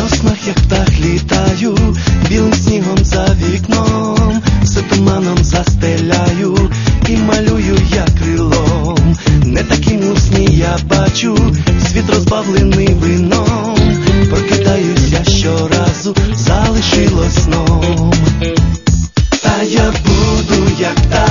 Я у снах, як птах, літаю, білим снігом за вікном, все туманом застеляю і малюю я крилом. Не таким у сні я бачу, світ розбавлений вином. Прокидаюся щоразу, залишилось сном. Та я буду, як та